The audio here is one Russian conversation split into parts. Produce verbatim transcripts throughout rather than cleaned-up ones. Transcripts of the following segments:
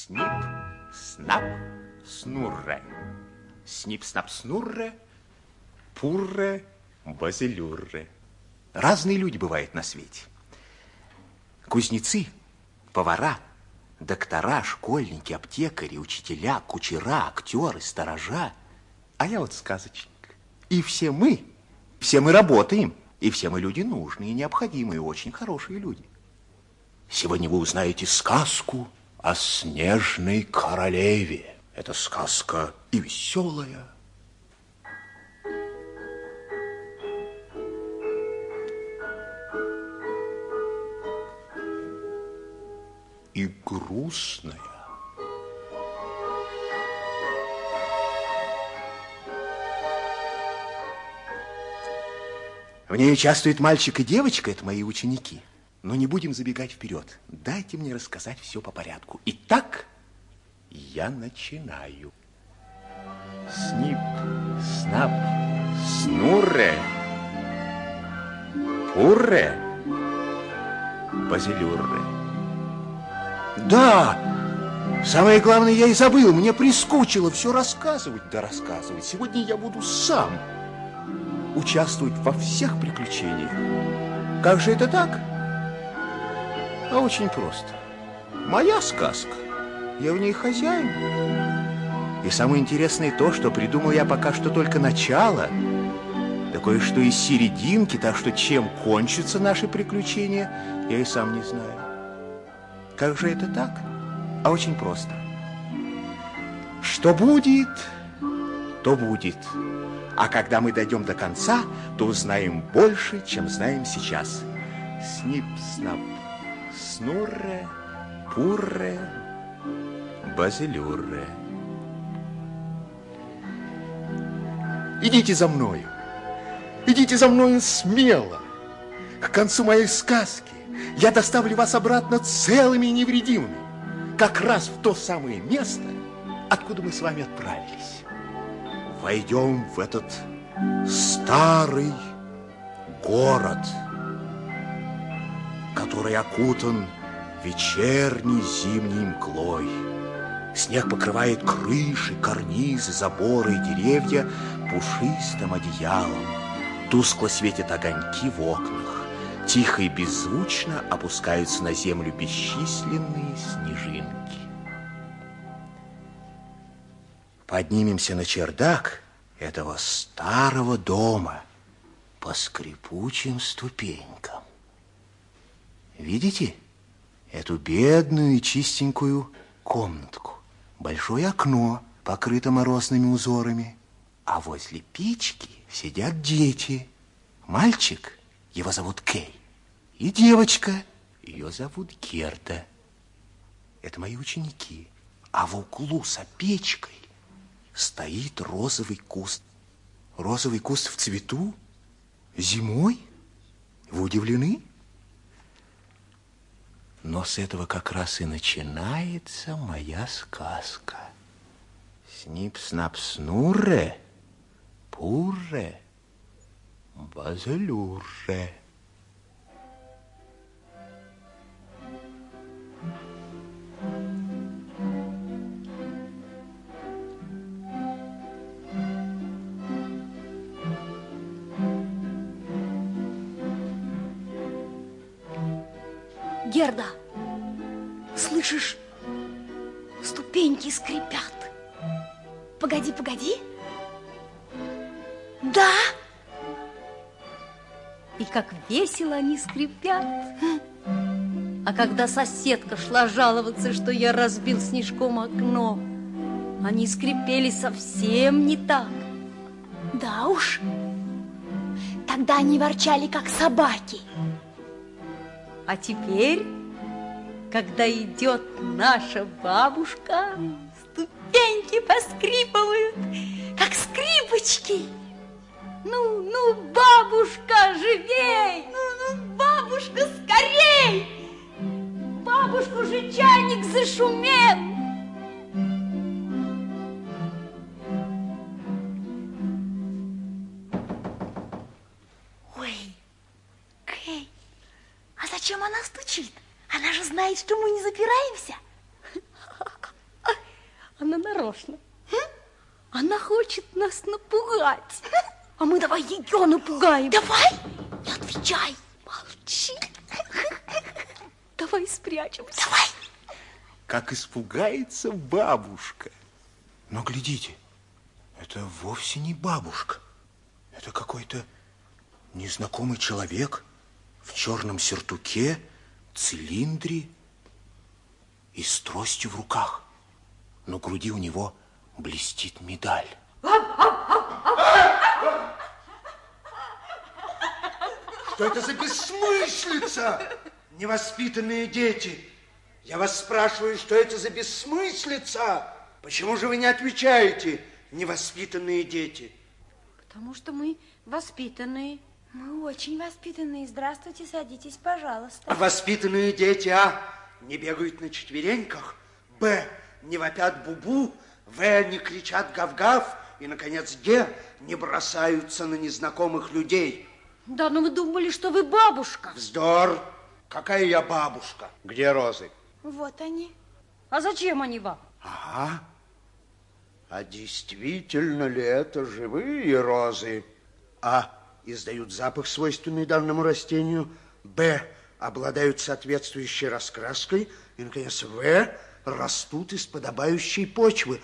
Снип, снап, снурре. Снип, снап, снурре, пурре, базилюрре. Разные люди бывают на свете. Кузнецы, повара, доктора, школьники, аптекари, учителя, кучера, актеры, сторожа. А я вот сказочник. И все мы, все мы работаем. И все мы люди нужные, необходимые, очень хорошие люди. Сегодня вы узнаете сказку о снежной королеве. Это сказка и веселая, и грустная. В ней участвует мальчик и девочка, это мои ученики. Но не будем забегать вперед. Дайте мне рассказать все по порядку. Итак, я начинаю. Снип, снап, снурре, пурре, базилюрре. Да, самое главное я и забыл. Мне прискучило все рассказывать, да рассказывать. Сегодня я буду сам участвовать во всех приключениях. Как же это так? А очень просто. Моя сказка. Я в ней хозяин. И самое интересное то, что придумал я пока что только начало, да кое-что из серединки, так что чем кончатся наши приключения, я и сам не знаю. Как же это так? А очень просто. Что будет, то будет. А когда мы дойдем до конца, то узнаем больше, чем знаем сейчас. Снип, снап, снурре, пурре, базилюрре. Идите за мною. Идите за мною смело. К концу моей сказки я доставлю вас обратно целыми и невредимыми, как раз в то самое место, откуда мы с вами отправились. Войдем в этот старый город, который окутан вечерней зимней мглой. Снег покрывает крыши, карнизы, заборы и деревья пушистым одеялом. Тускло светят огоньки в окнах. Тихо и беззвучно опускаются на землю бесчисленные снежинки. Поднимемся на чердак этого старого дома по скрипучим ступенькам. Видите эту бедную и чистенькую комнатку? Большое окно, покрыто морозными узорами. А возле печки сидят дети. Мальчик, его зовут Кей, и девочка, ее зовут Герда. Это мои ученики. А в углу за печкой стоит розовый куст. Розовый куст в цвету? Зимой? Вы удивлены? Но с этого как раз и начинается моя сказка. Снип-снап-снурре, пурре, базилюрре. Герда, слышишь? Ступеньки скрипят. Погоди, погоди. Да. И как весело они скрипят. А когда соседка шла жаловаться, что я разбил снежком окно, они скрипели совсем не так. Да уж. Тогда они ворчали, как собаки. А теперь, когда идет наша бабушка, ступеньки поскрипывают, как скрипочки. Ну, ну, бабушка, живей! Ну, ну, бабушка, скорей! Бабушку же чайник зашумел! Ой, Кей, а зачем она стучит? Она же знает, что мы не запираемся. Она нарочно. Она хочет нас напугать. А мы давай ее напугаем. Давай, не отвечай. Молчи. Давай спрячемся. Давай. Как испугается бабушка. Но глядите, это вовсе не бабушка. Это какой-то незнакомый человек в черном сюртуке, цилиндре и с тростью в руках. На груди у него блестит медаль. Что это за бессмыслица? Невоспитанные дети. Я вас спрашиваю, что это за бессмыслица? Почему же вы не отвечаете, невоспитанные дети? Потому что мы воспитанные. Мы очень воспитанные. Здравствуйте, садитесь, пожалуйста. Воспитанные дети, а, не бегают на четвереньках, б, не вопят бубу, в, не кричат гав-гав, и, наконец, г, не бросаются на незнакомых людей. Да, но мы думали, что вы бабушка. Вздор! Какая я бабушка? Где розы? Вот они. А зачем они вам? Ага. А действительно ли это живые розы? А, издают запах, свойственный данному растению. Б, обладают соответствующей раскраской. И, наконец, В, растут из подобающей почвы.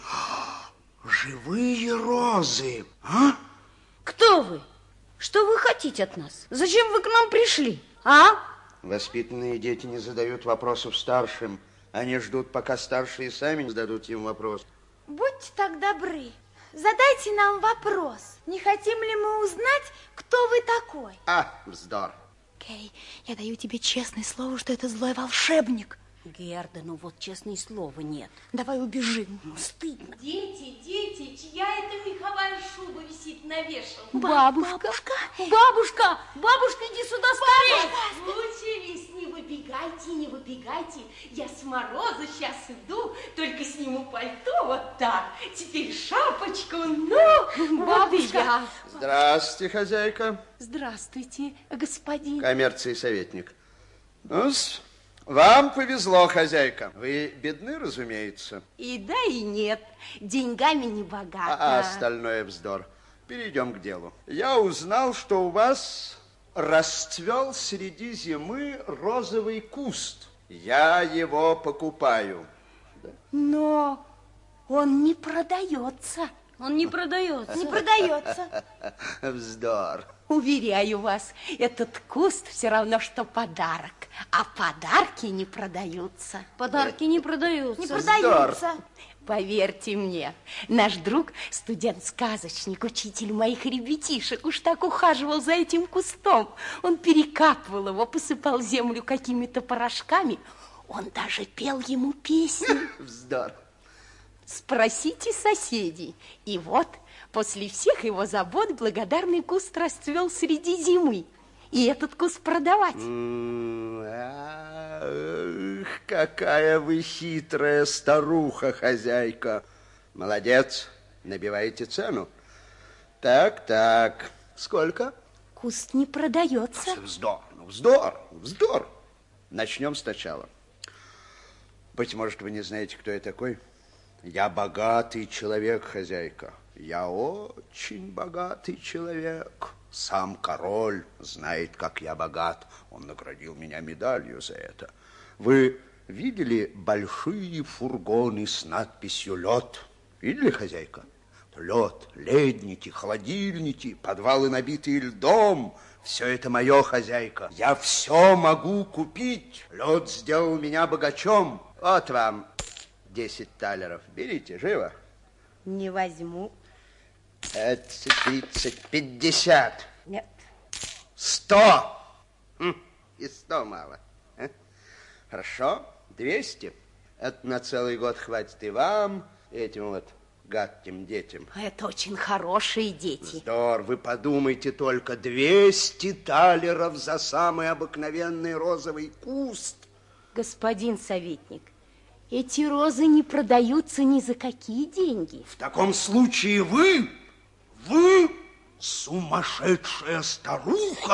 Живые розы, а? Кто вы? Что вы хотите от нас? Зачем вы к нам пришли, а? Воспитанные дети не задают вопросов старшим. Они ждут, пока старшие сами зададут им вопрос. Будьте так добры, задайте нам вопрос. Не хотим ли мы узнать, кто вы такой? А, вздор. Кей, я даю тебе честное слово, что это злой волшебник. Герда, ну вот честное слово нет. Давай убежим. Ну, стыдно. Дети, дети, чья это меховая шуба висит на вешалке? Бабушка. Бабушка. Бабушка, бабушка, иди сюда скорее. Случились, не выбегайте, не выбегайте. Я с мороза сейчас иду, только сниму пальто вот так. Теперь шапочку, ну, Бабушка. Здравствуйте, хозяйка. Здравствуйте, господин. Коммерции советник. Ну-с, вам повезло, хозяйка. Вы бедны, разумеется. И да, и нет. Деньгами не богата. А остальное вздор. Перейдем к делу. Я узнал, что у вас расцвел среди зимы розовый куст. Я его покупаю. Но он не продается. Он не продается. Не продается. Вздор. Уверяю вас, этот куст все равно, что подарок. А подарки не продаются. Подарки не продаются. Не продаются. Поверьте мне, наш друг, студент-сказочник, учитель моих ребятишек, уж так ухаживал за этим кустом. Он перекапывал его, посыпал землю какими-то порошками. Он даже пел ему песни. Вздор. Спросите соседей. И вот, после всех его забот, благодарный куст расцвел среди зимы. И этот куст продавать. Ах, какая вы хитрая старуха, хозяйка. Молодец, набиваете цену. Так, так, сколько? Куст не продается. Вздор, ну вздор, вздор. Начнем сначала. Быть может, вы не знаете, кто я такой? Я богатый человек, хозяйка. Я очень богатый человек. Сам король знает, как я богат. Он наградил меня медалью за это. Вы видели большие фургоны с надписью «Лед»? Видели, хозяйка? Лед, ледники, холодильники, подвалы, набитые льдом. Все это мое, хозяйка. Я все могу купить. Лед сделал меня богачом. Вот вам десять талеров. Берите, живо. Не возьму. Пятьдесят, тридцать, пятьдесят. Нет. Сто. Хм, и сто мало. А? Хорошо, двести. Это на целый год хватит и вам, и этим вот гадким детям. Это очень хорошие дети. Вздор, вы подумайте только, двести талеров за самый обыкновенный розовый куст. Господин советник, эти розы не продаются ни за какие деньги. В таком случае вы, вы сумасшедшая старуха.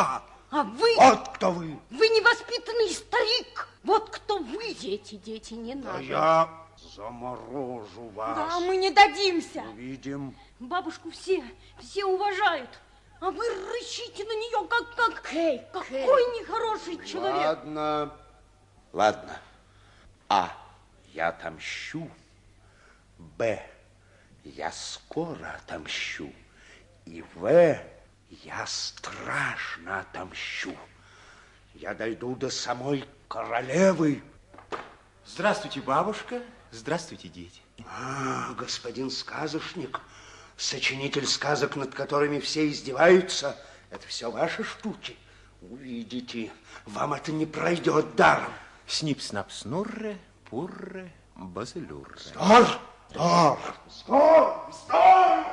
А вы... Вот кто вы! Вы невоспитанный старик! Вот кто вы! Дети, дети, не надо. Да я заморожу вас. Да, мы не дадимся. Увидим. Бабушку все, все уважают. А вы рычите на нее, как, как... Кей, какой Кей. Нехороший человек. Ладно, ладно. А, я отомщу. Б, я скоро отомщу. И В, я страшно отомщу. Я дойду до самой королевы. Здравствуйте, бабушка. Здравствуйте, дети. А, господин сказочник, сочинитель сказок, над которыми все издеваются, это все ваши штуки. Увидите, вам это не пройдет даром. Снип-снап-снурре, пурре, базелюрре. Стар! Стар! Стар! Стар!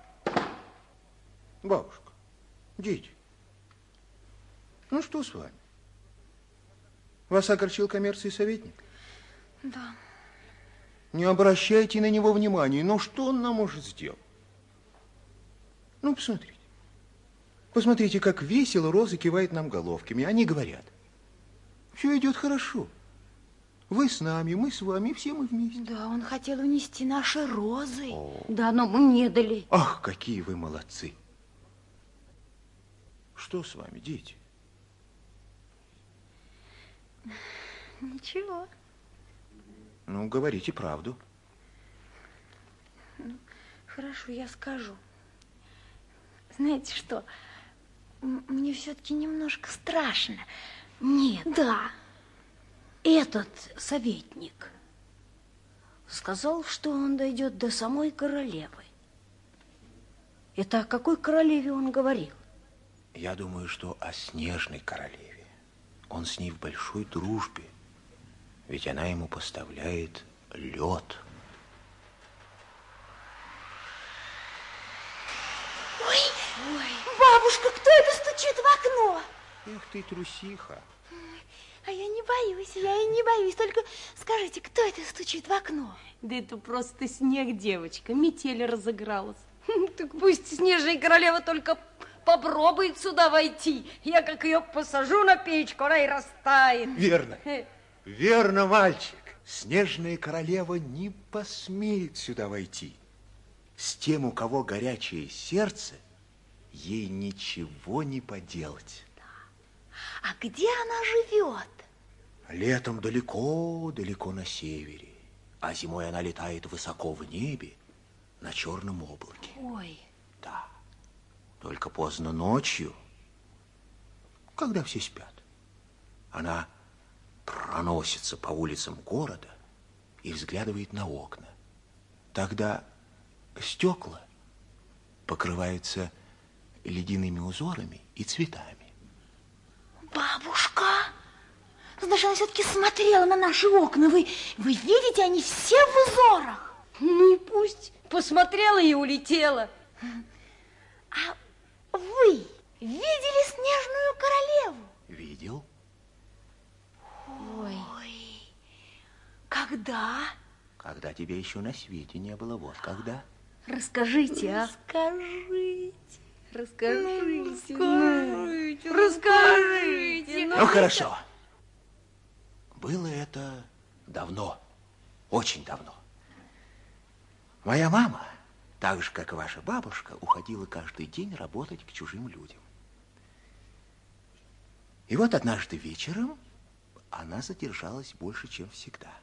Бабушка, дети, ну что с вами? Вас огорчил коммерции советник? Да. Не обращайте на него внимания. Ну, что он нам может сделать? Ну, посмотрите. Посмотрите, как весело Роза кивает нам головками. Они говорят, все идет хорошо. Вы с нами, мы с вами, все мы вместе. Да, он хотел унести наши розы. О. Да, но мы не дали. Ах, какие вы молодцы. Что с вами, дети? Ничего. Ну, говорите правду. Ну, хорошо, я скажу. Знаете что, мне все-таки немножко страшно. Нет. Да. Этот советник сказал, что он дойдет до самой королевы. Это о какой королеве он говорил? Я думаю, что о снежной королеве. Он с ней в большой дружбе. Ведь она ему поставляет лед. Ой, ой, бабушка, кто это стучит в окно? Эх ты, трусиха. А я не боюсь, я и не боюсь. Только скажите, кто это стучит в окно? Да это просто снег, девочка. Метель разыгралась. Так пусть снежная королева только попробует сюда войти. Я как ее посажу на печку, она и растает. Верно. Верно, мальчик. Снежная королева не посмеет сюда войти. С тем, у кого горячее сердце, ей ничего не поделать. А где она живет? Летом далеко-далеко на севере, а зимой она летает высоко в небе на черном облаке. Ой. Да. Только поздно ночью, когда все спят, она проносится по улицам города и взглядывает на окна. Тогда стекла покрываются ледяными узорами и цветами. Бабушка, значит, она все-таки смотрела на наши окна. Вы, вы видите, они все в узорах. Ну и пусть. Посмотрела и улетела. А вы видели снежную королеву? Видел? Ой. Ой. Когда? Когда тебя еще на свете не было. Вот когда. Расскажите, а? Расскажите. Расскажите. Ну, Расскажите. Расскажите. Ну, хорошо. Было это давно, очень давно. Моя мама, так же, как и ваша бабушка, уходила каждый день работать к чужим людям. И вот однажды вечером она задержалась больше, чем всегда.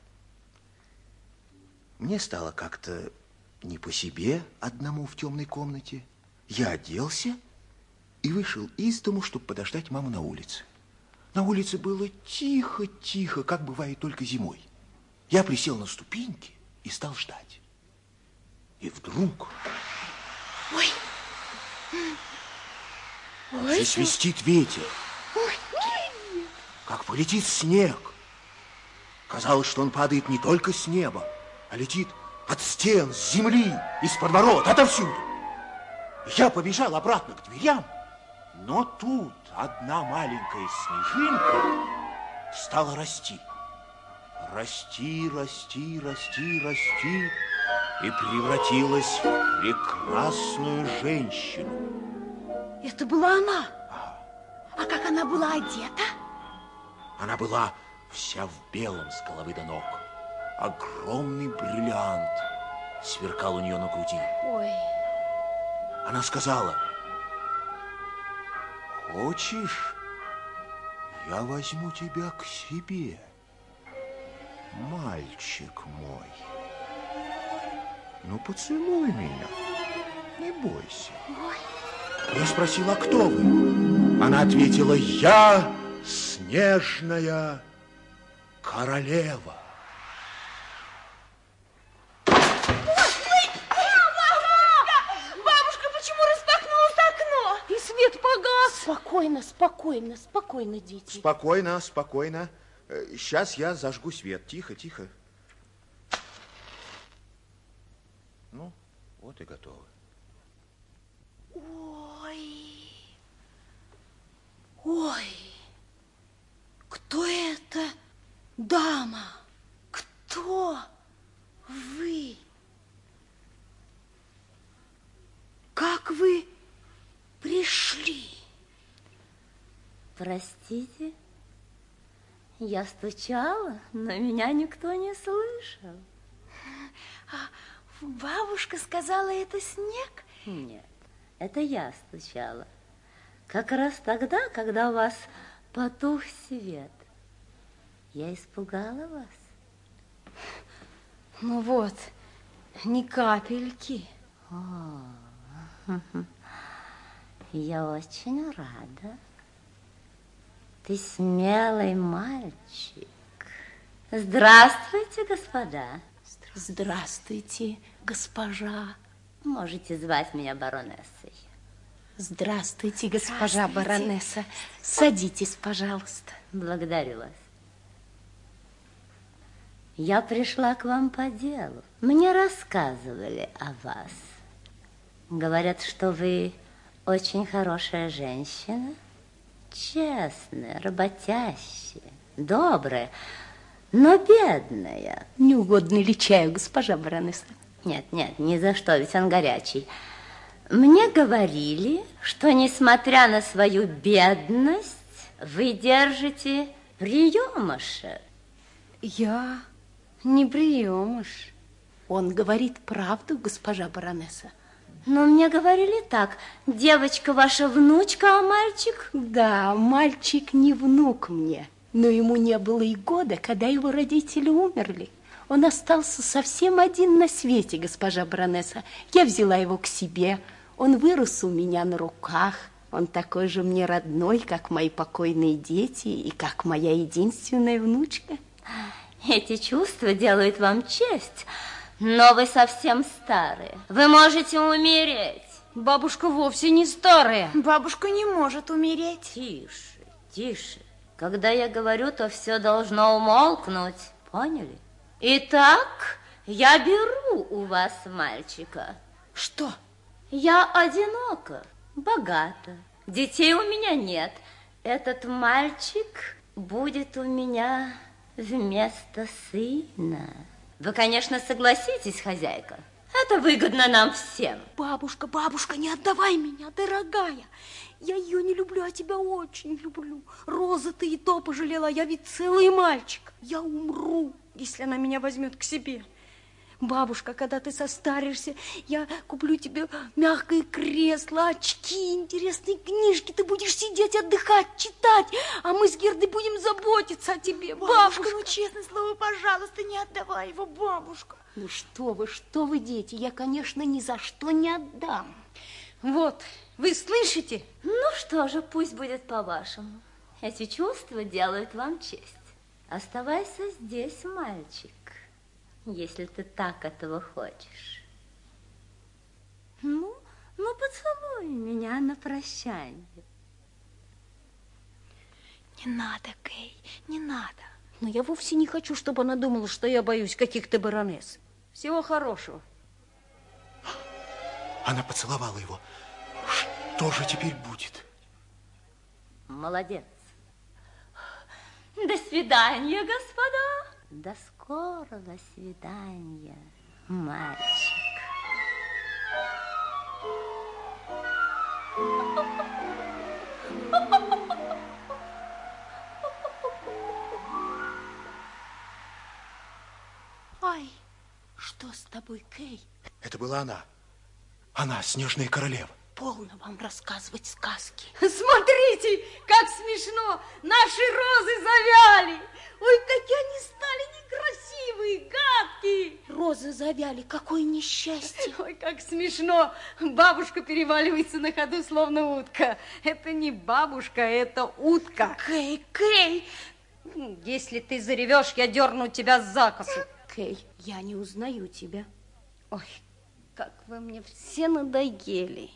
Мне стало как-то не по себе одному в темной комнате. Я оделся и вышел из дому, чтобы подождать маму на улице. На улице было тихо-тихо, как бывает только зимой. Я присел на ступеньки и стал ждать. И вдруг... Ой. Ой, засвистит ветер. Ой. Как полетит снег. Казалось, что он падает не только с неба, а летит от стен, с земли, из-под ворот, отовсюду. Я побежал обратно к дверям, но тут одна маленькая снежинка стала расти. Расти, расти, расти, расти и превратилась в прекрасную женщину. Это была она. А как она была одета? Она была вся в белом с головы до ног. Огромный бриллиант сверкал у нее на груди. Ой. Она сказала: хочешь, я возьму тебя к себе, мальчик мой. Ну, поцелуй меня, не бойся. Ой. Я спросила: кто вы? Она ответила: я снежная королева. Спокойно, спокойно, спокойно, дети. Спокойно, спокойно. Сейчас я зажгу свет. Тихо, тихо. Ну, вот и готово. Ой, ой, кто это, дама? Кто вы? Как вы пришли? Простите, я стучала, но меня никто не слышал. А бабушка сказала, это снег? Нет, это я стучала. Как раз тогда, когда у вас потух свет. Я испугала вас. Ну вот, ни капельки. О, я очень рада. Ты смелый мальчик. Здравствуйте, господа. Здравствуйте, госпожа. Можете звать меня баронессой. Здравствуйте, госпожа баронесса. Садитесь, пожалуйста. Благодарю вас. Я пришла к вам по делу. Мне рассказывали о вас. Говорят, что вы очень хорошая женщина. Честная, работящая, добрая, но бедная. Не угодно ли чаю, госпожа баронесса? Нет, нет, ни за что, ведь он горячий. Мне говорили, что, несмотря на свою бедность, вы держите приемыша. Я не приемыш. Он говорит правду, госпожа баронесса. Но мне говорили так: девочка ваша внучка, а мальчик... Да, мальчик не внук мне, но ему не было и года, когда его родители умерли. Он остался совсем один на свете, госпожа баронесса. Я взяла его к себе, он вырос у меня на руках. Он такой же мне родной, как мои покойные дети и как моя единственная внучка. Эти чувства делают вам честь. Но вы совсем старые. Вы можете умереть. Бабушка вовсе не старая. Бабушка не может умереть. Тише, тише. Когда я говорю, то все должно умолкнуть. Поняли? Итак, я беру у вас мальчика. Что? Я одинока, богата. Детей у меня нет. Этот мальчик будет у меня вместо сына. Вы, конечно, согласитесь, хозяйка. Это выгодно нам всем. Бабушка, бабушка, не отдавай меня, дорогая. Я ее не люблю, а тебя очень люблю. Роза, ты и то пожалела, я ведь целый мальчик. Я умру, если она меня возьмет к себе. Бабушка, когда ты состаришься, я куплю тебе мягкое кресло, очки, интересные книжки. Ты будешь сидеть, отдыхать, читать, а мы с Гердой будем заботиться о тебе. Бабушка, Бабушка, ну честное слово, пожалуйста, не отдавай его, бабушка. Ну что вы, что вы, дети, я, конечно, ни за что не отдам. вот, вы слышите? Ну что же, пусть будет по-вашему. Эти чувства делают вам честь. Оставайся здесь, мальчик, если ты так этого хочешь. Ну, ну поцелуй меня на прощание. Не надо, Кей, не надо. Но я вовсе не хочу, чтобы она думала, что я боюсь каких-то баронесс. Всего хорошего. Она поцеловала его. Что же теперь будет? Молодец. До свидания, господа. До скорого свидания, мальчик. Ой, что с тобой, Кей? Это была она. Она, снежная королева. Полно вам рассказывать сказки. Смотрите, как смешно! Наши розы завяли! Ой, какие они стали некрасивые, гадкие! Розы завяли, какое несчастье! Ой, как смешно! Бабушка переваливается на ходу, словно утка. Это не бабушка, это утка. Кей, Кей! Если ты заревешь, я дерну тебя за косу. Кей, я не узнаю тебя. Ой, как вы мне все надоели.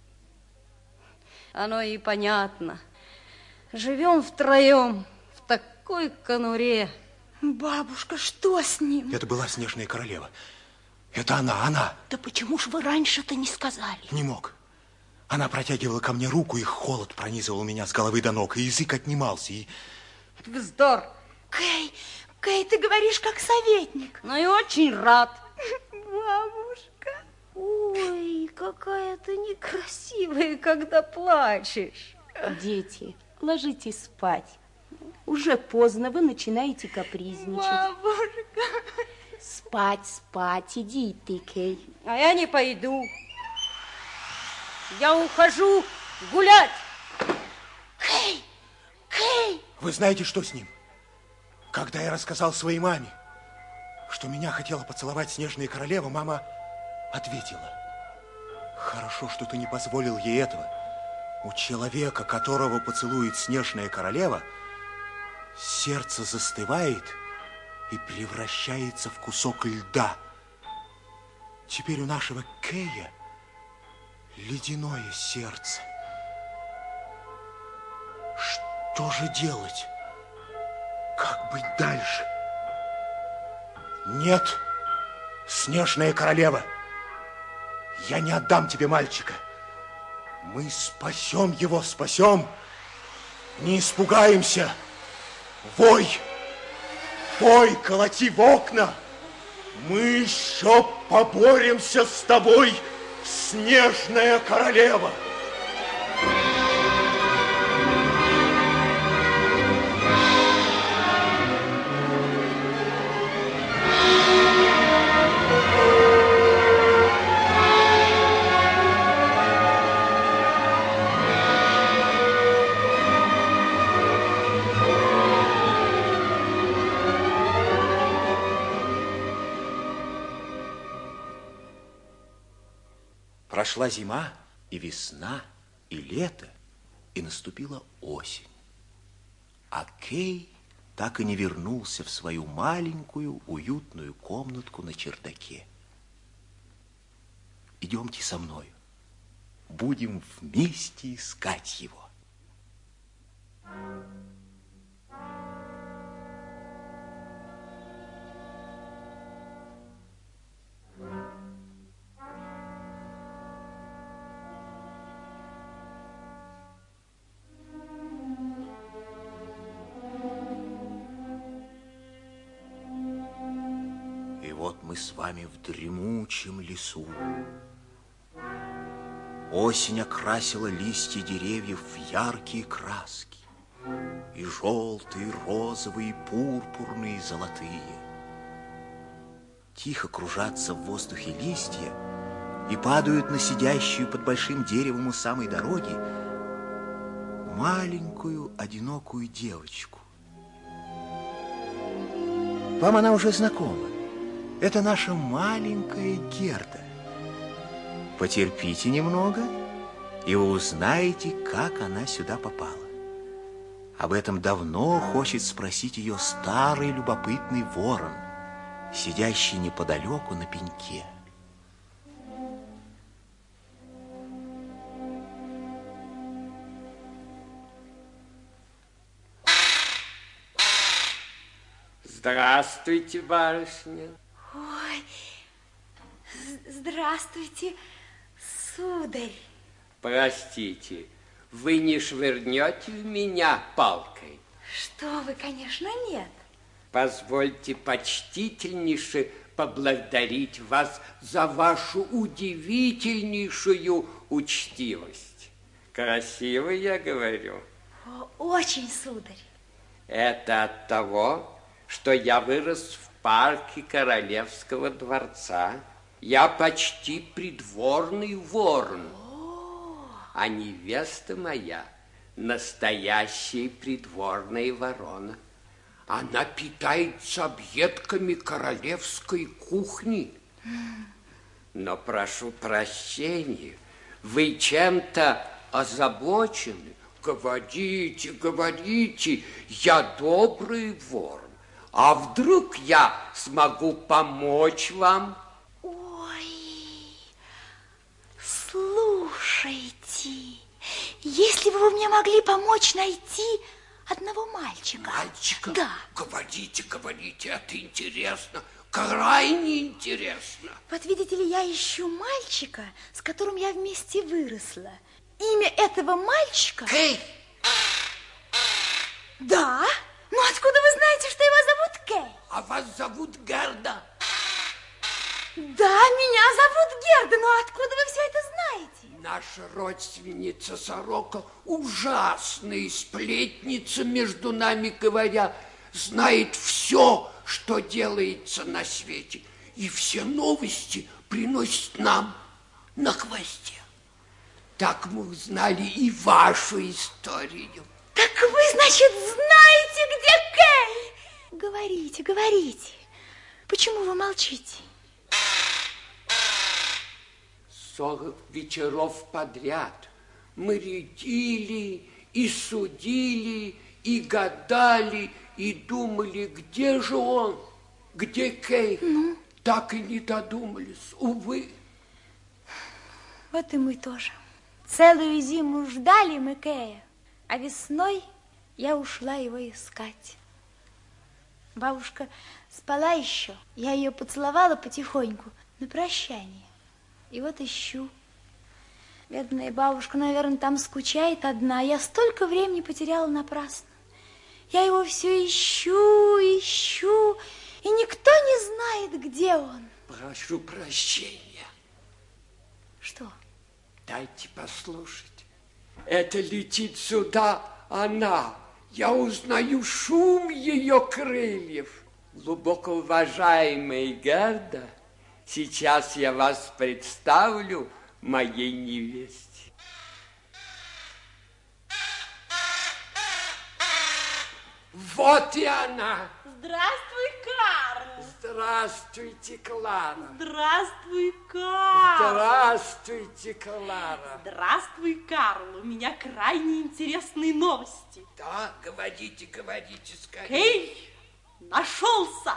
Оно и понятно. Живем втроем в такой конуре. Бабушка, что с ним? Это была снежная королева. Это она, она. Да почему ж вы раньше-то не сказали? Не мог. Она протягивала ко мне руку, и холод пронизывал меня с головы до ног, и язык отнимался, и... Вздор. Кей, Кей, ты говоришь как советник. Ну и очень рад. Бабушка. Ой, какая ты некрасивая, когда плачешь. Дети, ложитесь спать. Уже поздно, вы начинаете капризничать. Бабушка. Спать, спать, иди ты, Кей. А я не пойду. Я ухожу гулять. Кей, Кей. Вы знаете, что с ним? Когда я рассказал своей маме, что меня хотела поцеловать снежная королева, мама ответила: хорошо, что ты не позволил ей этого. У человека, которого поцелует снежная королева, сердце застывает и превращается в кусок льда. Теперь у нашего Кея ледяное сердце. Что же делать? Как быть дальше? Нет, снежная королева, я не отдам тебе мальчика. Мы спасем его, спасем. Не испугаемся. Вой, вой, колоти в окна. Мы еще поборемся с тобой, снежная королева. Прошла зима, и весна, и лето, и наступила осень. А Кей так и не вернулся в свою маленькую уютную комнатку на чердаке. Идемте со мною, будем вместе искать его. Вот мы с вами в дремучем лесу. Осень окрасила листья деревьев в яркие краски. И желтые, и розовые, и пурпурные, и золотые. Тихо кружатся в воздухе листья и падают на сидящую под большим деревом у самой дороги маленькую одинокую девочку. Вам она уже знакома. Это наша маленькая Герда. Потерпите немного, и вы узнаете, как она сюда попала. Об этом давно хочет спросить ее старый любопытный ворон, сидящий неподалеку на пеньке. Здравствуйте, барышня. Ой, здравствуйте, сударь. Простите, вы не швырнете в меня палкой? Что вы, конечно, нет. Позвольте почтительнейше поблагодарить вас за вашу удивительнейшую учтивость. Красиво я говорю? О, очень, сударь. Это от того, что я вырос в парке Королевского дворца. Я почти придворный ворон, а невеста моя настоящая придворная ворона. Она питается объедками королевской кухни. Но прошу прощения, вы чем-то озабочены. Говорите, говорите, я добрый ворон. А вдруг я смогу помочь вам? Ой, слушайте, если бы вы мне могли помочь найти одного мальчика. Мальчика? Да. Говорите, говорите, это интересно, крайне интересно. Вот видите ли, я ищу мальчика, с которым я вместе выросла. Имя этого мальчика... Кей. Да? Ну откуда вы знаете, что его зовут Кей? А вас зовут Герда? Да, меня зовут Герда, но откуда вы все это знаете? Наша родственница Сорока, ужасная сплетница, между нами говоря, знает все, что делается на свете, и все новости приносит нам на хвосте. Так мы узнали и вашу историю. Так вы, значит, знаете, где Кей? Говорите, говорите. Почему вы молчите? Сорок вечеров подряд мы рядили и судили, и гадали, и думали, где же он, где Кей. Ну? Так и не додумались, увы. Вот и мы тоже. Целую зиму ждали мы Кея, а весной я ушла его искать. Бабушка спала еще, я ее поцеловала потихоньку на прощание. И вот ищу. Бедная бабушка, наверное, там скучает одна. Я столько времени потеряла напрасно. Я его все ищу, ищу, и никто не знает, где он. Прошу прощения. Что? Дайте послушать. Это летит сюда она. Я узнаю шум ее крыльев. Глубоко уважаемая Герда, сейчас я вас представлю моей невесте. Вот и она. Здравствуй, Карл. Здравствуйте, Клара. Здравствуй, Карл. Здравствуйте, Клара. Здравствуй, Карл. У меня крайне интересные новости. Да, говорите, говорите скорее. Кей нашелся.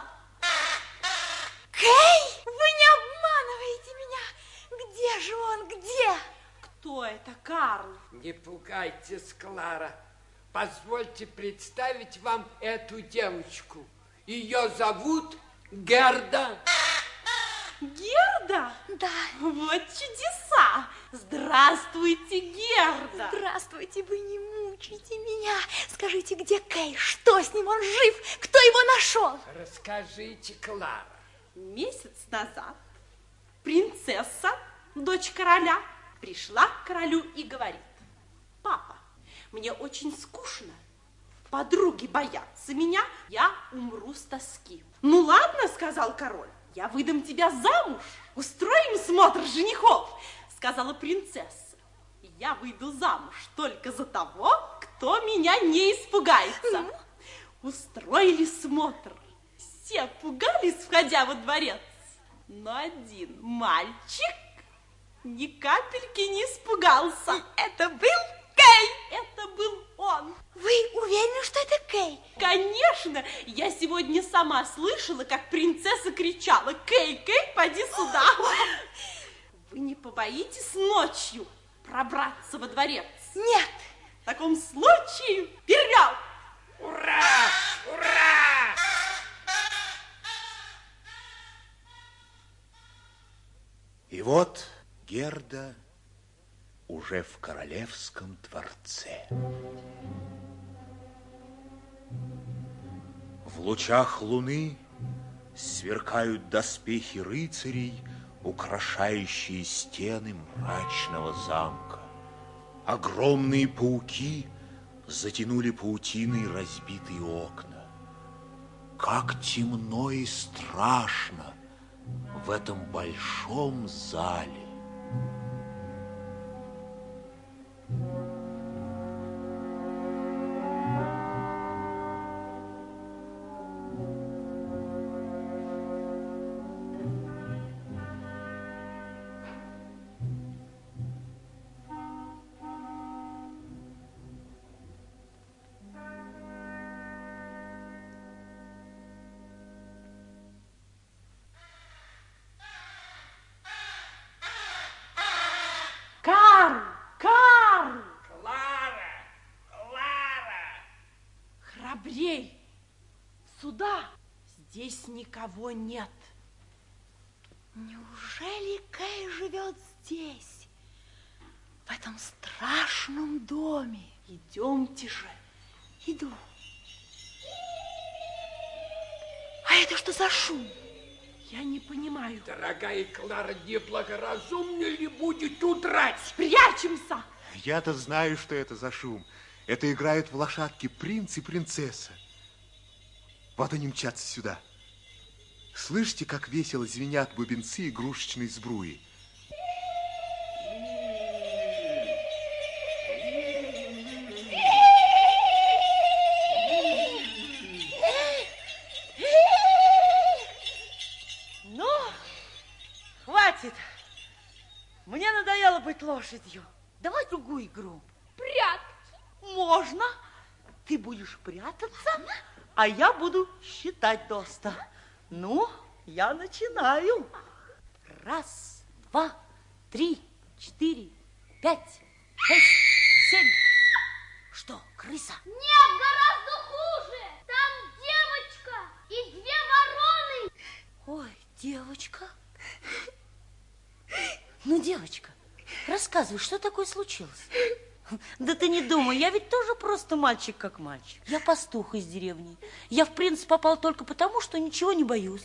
Кей, вы не обманываете меня. Где же он, где? Кто это, Карл? Не пугайтесь, Клара. Позвольте представить вам эту девочку. Ее зовут Герда. Герда? Да. Вот чудеса. Здравствуйте, Герда. Здравствуйте, вы не мучайте меня. Скажите, где Кей? Что с ним? Он жив? Кто его нашел? Расскажите, Клара. Месяц назад принцесса, дочь короля, пришла к королю и говорит: папа, мне очень скучно, подруги боятся меня, я умру с тоски. Ну ладно, сказал король, я выдам тебя замуж, устроим смотр женихов, сказала принцесса. Я выйду замуж только за того, кто меня не испугается. Устроили смотр. Все пугались, входя во дворец, но один мальчик ни капельки не испугался. И это был Кей! Это был он. Вы уверены, что это Кей? Конечно, я сегодня сама слышала, как принцесса кричала: Кей, Кей, поди сюда. Вы не побоитесь ночью пробраться во дворец? Нет. В таком случае вперед! Ура! Ура! И вот Герда уже в королевском дворце. В лучах луны сверкают доспехи рыцарей, украшающие стены мрачного замка. Огромные пауки затянули паутиной разбитые окна. как темно и страшно в этом большом зале. Карл! Карл! Клара! Клара! Храбрей! Сюда! Здесь никого нет. Неужели Кей живет здесь, в этом страшном доме? Идемте же. Иду. А это что за шум? Я не понимаю. Дорогая Клара, неблагоразумно ли будет удрать? Прячемся! Я-то знаю, что это за шум. Это играют в лошадки принц и принцесса. Вот они мчатся сюда. Слышите, как весело звенят бубенцы игрушечной сбруи? Ну, хватит. Мне надоело быть лошадью. Давай другую игру. Прятки. Можно. Ты будешь прятаться, а я буду считать до ста. Ну, я начинаю. Раз, два, три, четыре, пять, шесть, семь. Что, крыса? Нет, гораздо хуже. Там девочка и две вороны. Ой, девочка. Ну, девочка, рассказывай, что такое случилось? Да ты не думай, я ведь тоже просто мальчик как мальчик. Я пастух из деревни. Я в принц попал только потому, что ничего не боюсь.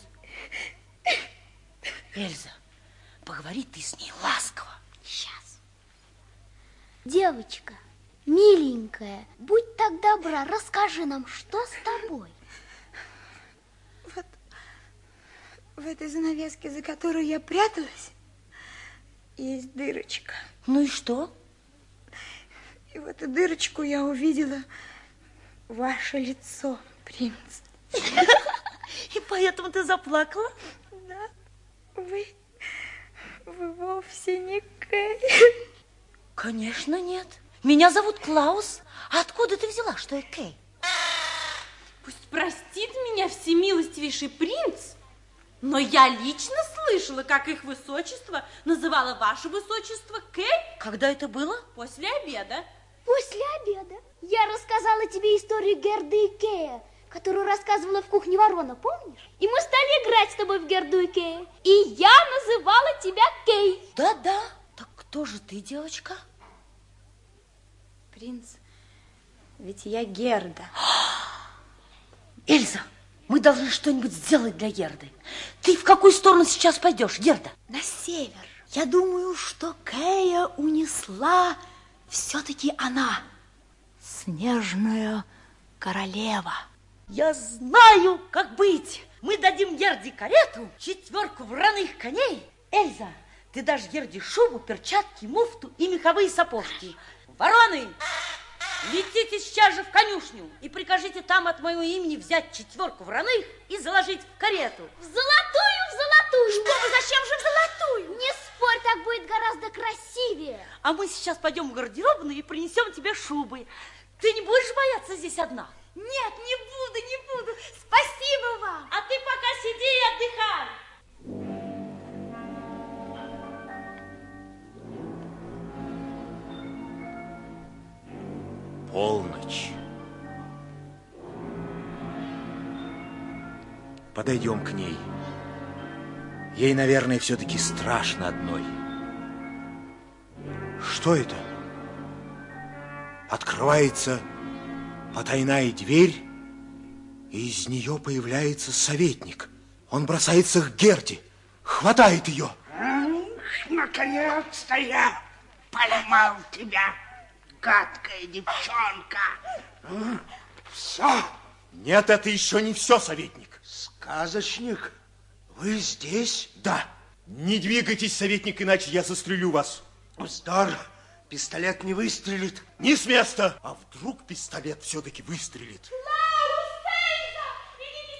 Эльза, поговори ты с ней ласково. Сейчас. Девочка, миленькая, будь так добра, расскажи нам, что с тобой. Вот в этой занавеске, за которой я пряталась, есть дырочка. Ну и что? И в эту дырочку я увидела ваше лицо, принц. И поэтому ты заплакала? Да, вы, вы вовсе не Кей. Конечно, нет. Меня зовут Клаус. А откуда ты взяла, что я Кей? Пусть простит меня всемилостивейший принц, но я лично слышала, как их высочество называло ваше высочество Кей. Когда это было? После обеда. После обеда я рассказала тебе историю Герды и Кея, которую рассказывала в кухне ворона, помнишь? И мы стали играть с тобой в Герду и Кея. И я называла тебя Кей. Да-да. Так кто же ты, девочка? Принц, ведь я Герда. Эльза, мы должны что-нибудь сделать для Герды. Ты в какую сторону сейчас пойдешь, Герда? На север. Я думаю, что Кея унесла все-таки она, снежная королева. Я знаю, как быть. Мы дадим Герде карету, четверку вороных коней. Эльза, ты дашь Герде шубу, перчатки, муфту и меховые сапожки. Вороны, летите сейчас же в конюшню и прикажите там от моего имени взять четверку вороных и заложить в карету. В золотую, в золотую. Что вы, зачем же в золотую? Не спорь, так будет гораздо красивее. А мы сейчас пойдем в гардеробную и принесем тебе шубы. Ты не будешь бояться здесь одна? Нет, не буду, не буду. Спасибо вам. А ты пока сиди и отдыхай. Полночь. Подойдем к ней. Ей, наверное, все-таки страшно одной. Что это? Открывается потайная дверь, и из нее появляется советник. Он бросается к Герде, хватает ее. Наконец-то я поймал тебя, гадкая девчонка. Все. Нет, это еще не все, советник. Сказочник, вы здесь? Да. Не двигайтесь, советник, иначе я застрелю вас. Вздор. Пистолет не выстрелит. Не с места. А вдруг пистолет все-таки выстрелит? Клаус, Эльза, идите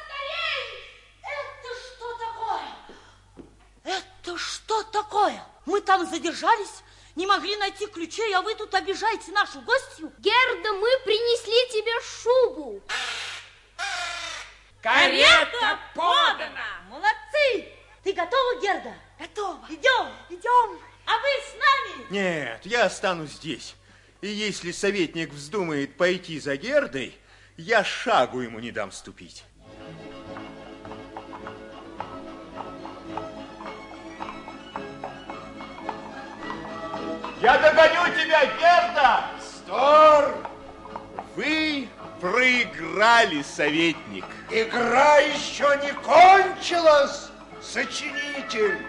сюда скорее! Это что такое? Это что такое? Мы там задержались, не могли найти ключей, а вы тут обижаете нашу гостью? Герда, мы принесли тебе шубу. Карета подана! Молодцы! Ты готова, Герда? Готово. Идем, идем. А вы с нами? Нет, я останусь здесь. И если советник вздумает пойти за Гердой, я шагу ему не дам ступить. Я догоню тебя, Герда! Вздор! Вы проиграли, советник. Игра еще не кончилась, сочинитель.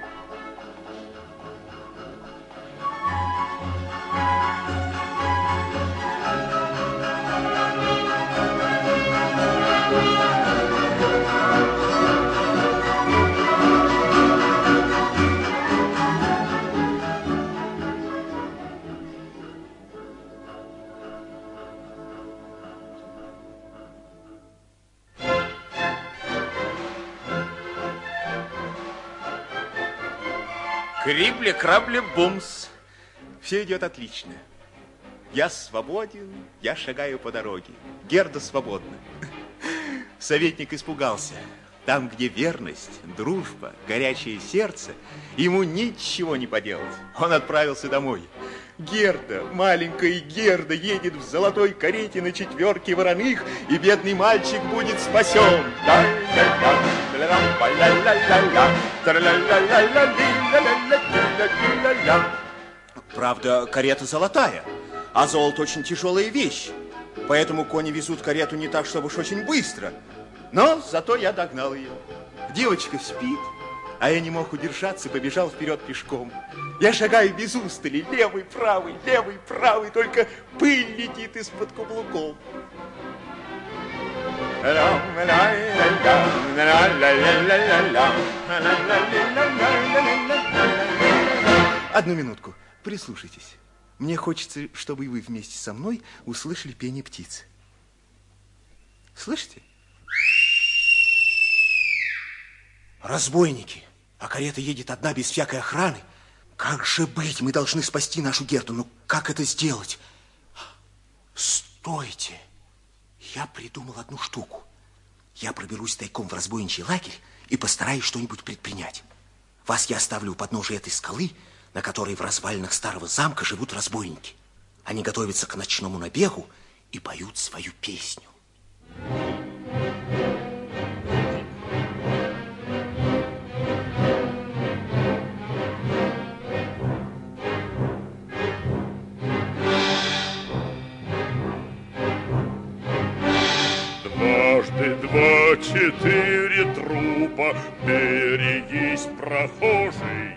Крибли, крабли, бумс. Все идет отлично. Я свободен, я шагаю по дороге. Герда свободна. Советник испугался. Там, где верность, дружба, горячее сердце, ему ничего не поделать. Он отправился домой. Герда, маленькая Герда, едет в золотой карете на четверке вороных, и бедный мальчик будет спасен. Правда, карета золотая, а золото очень тяжелая вещь. Поэтому кони везут карету не так, чтобы уж очень быстро. Но зато я догнал ее. Девочка спит, а я не мог удержаться и побежал вперед пешком. Я шагаю без устали, левый, правый, левый, правый, только пыль летит из-под каблуков. Одну минутку, прислушайтесь. Мне хочется, чтобы и вы вместе со мной услышали пение птиц. Слышите? Разбойники, а карета едет одна без всякой охраны. Как же быть? Мы должны спасти нашу Герду. Ну, как это сделать? Стойте! Я придумал одну штуку. Я проберусь тайком в разбойничий лагерь и постараюсь что-нибудь предпринять. Вас я оставлю у подножия этой скалы, на которой в развалинах старого замка живут разбойники. Они готовятся к ночному набегу и поют свою песню. Дважды два, четыре трупа, берегись, прохожий.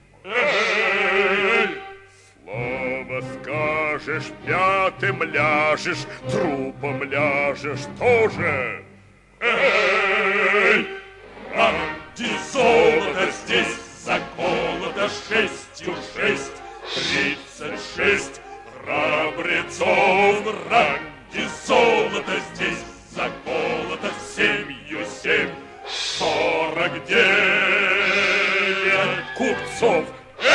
Эй! Слово скажешь, пятым ляжешь, трупом ляжешь тоже. Эй! Ради золота здесь заколото шестью шесть, тридцать шесть храбрецов. Ради золота здесь заколото семью семь, сорок девять купцов.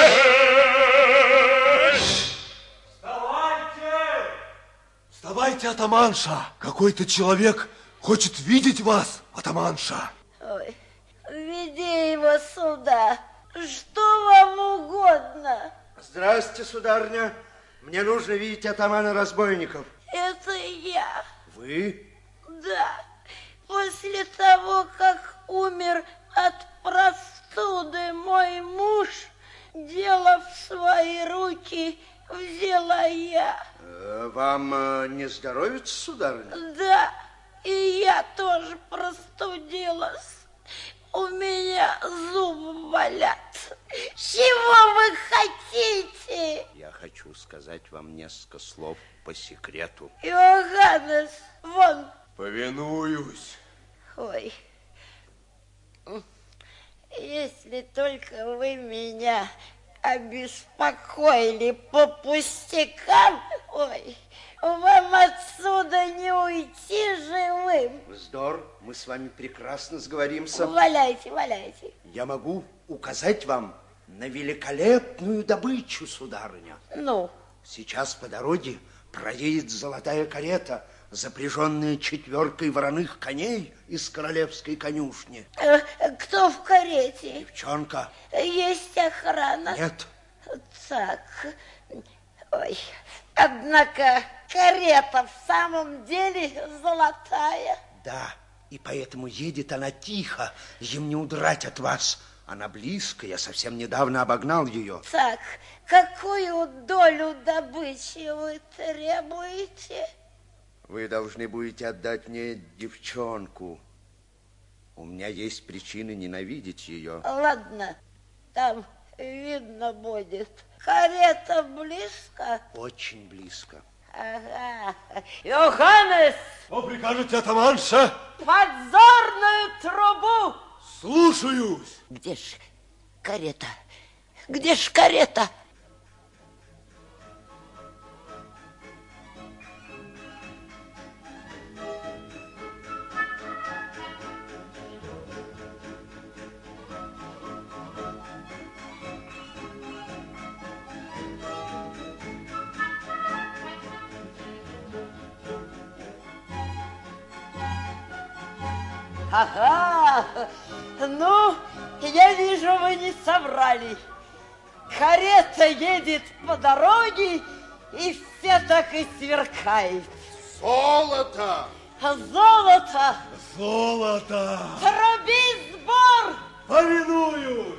Эй! Вставайте! Вставайте, атаманша! Какой-то человек хочет видеть вас, атаманша. Ой, веди его сюда. Что вам угодно? Здравствуйте, сударыня. Мне нужно видеть атамана разбойников. Это я. Вы? Да. После того, как умер от простуды мой муж, дело в свои руки взяла я. Э, вам э, не здоровится, сударыня? Да, и я тоже простудилась. У меня зубы болят. Чего вы хотите? Я хочу сказать вам несколько слов по секрету. Иоганнес, вон. Повинуюсь. Ой, Если только вы меня обеспокоили по пустякам, ой, вам отсюда не уйти живым. Вздор, мы с вами прекрасно сговоримся. Валяйте, валяйте. Я могу указать вам на великолепную добычу, сударыня. Ну? Сейчас по дороге проедет золотая карета, запряженная четверкой вороных коней из королевской конюшни. Кто в карете? Девчонка. Есть охрана? Нет. Так, ой, однако карета в самом деле золотая. Да, и поэтому едет она тихо, им не удрать от вас. Она близко, я совсем недавно обогнал ее. Так, какую долю добычи вы требуете? Вы должны будете отдать мне девчонку. У меня есть причины ненавидеть ее. Ладно, там видно будет. Карета близко? Очень близко. Ага. Йоханнес! Что прикажете, атаманша? Подзорную трубу! Слушаюсь. Где ж карета? Где ж карета? Ага, ну, я вижу, вы не соврали. Карета едет по дороге, и все так и сверкает. Золото! Золото! Золото! Труби сбор! Повинуюсь!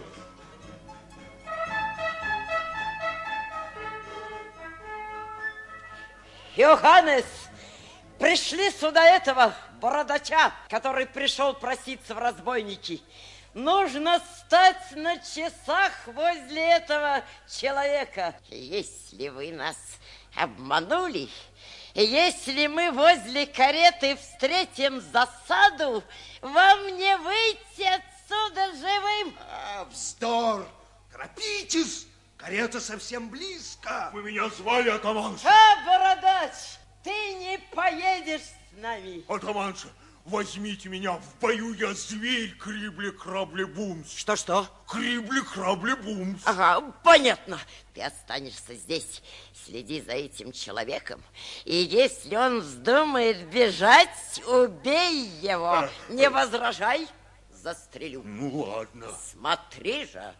Йоханнес, пришли сюда этого бородача, который пришел проситься в разбойники. Нужно стать на часах возле этого человека. Если вы нас обманули, если мы возле кареты встретим засаду, вам не выйти отсюда живым. А, вздор! Торопитесь! Карета совсем близко. Вы меня звали, атаманша? А, бородач, ты не поедешь с нами. Атаманша, возьмите меня, в бою я зверь, крибли-крабли-бумс. Что-что? Крибли-крабли-бумс. Ага, понятно. Ты останешься здесь, следи за этим человеком, и если он вздумает бежать, убей его. А, не возражай, застрелю. Ну, ладно. Смотри же.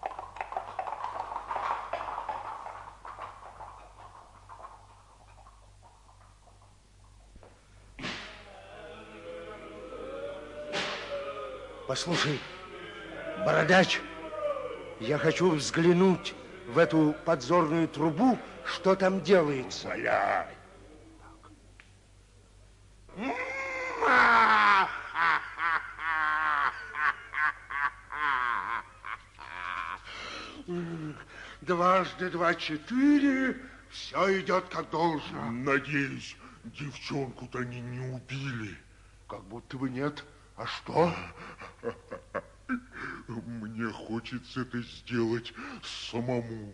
Послушай, бородач, я хочу взглянуть в эту подзорную трубу, что там делается. Валяй. Дважды два четыре, все идет как должно. Надеюсь, девчонку-то они не убили. Как будто бы нет. А что? Мне хочется это сделать самому.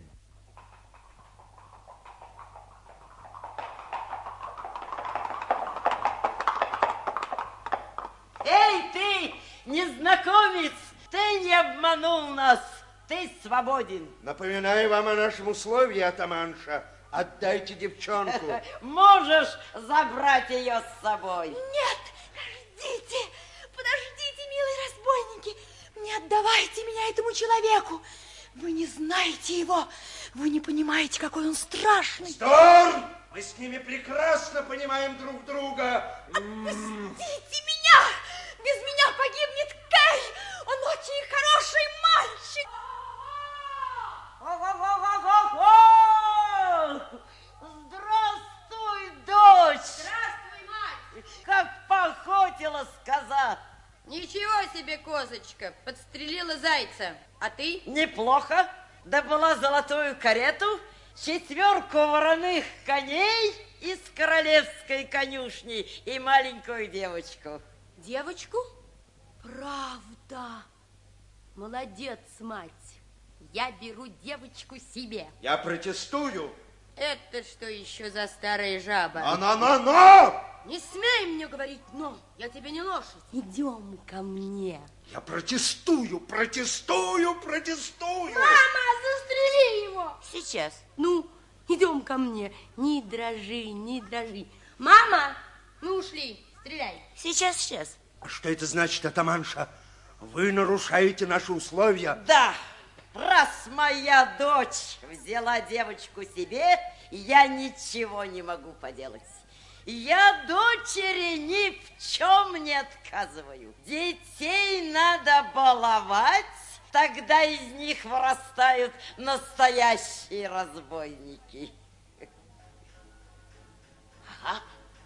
Эй, ты, незнакомец, ты не обманул нас, ты свободен. Напоминаю вам о нашем условии, атаманша. Отдайте девчонку. Можешь забрать ее с собой. Нет, подождите, подождите, милые разбойники. Не отдавайте меня этому человеку. Вы не знаете его. Вы не понимаете, какой он страшный. Вздор! Мы с ними прекрасно понимаем друг друга. Отпустите меня! Без меня погибнет Кей. Он очень хороший мальчик. Здравствуй, дочь! Здравствуй, мать! Как поохотилась коза! Ничего себе, козочка, подстрелила зайца. А ты? Неплохо. Добыла золотую карету, четверку вороных коней из королевской конюшни и маленькую девочку. Девочку? Правда. Молодец, мать. Я беру девочку себе. Я протестую. Это что еще за старая жаба? На-на-на-на! Не смей мне говорить «но». Я тебе не лошадь. Идем ко мне. Я протестую, протестую, протестую. Мама, застрели его. Сейчас. Ну, идем ко мне. Не дрожи, не дрожи. Мама, мы ушли. Стреляй. Сейчас, сейчас. А что это значит, атаманша? Вы нарушаете наши условия. Да. Раз моя дочь взяла девочку себе, я ничего не могу поделать. Я дочери ни в чем не отказываю. Детей надо баловать, тогда из них вырастают настоящие разбойники. Ага,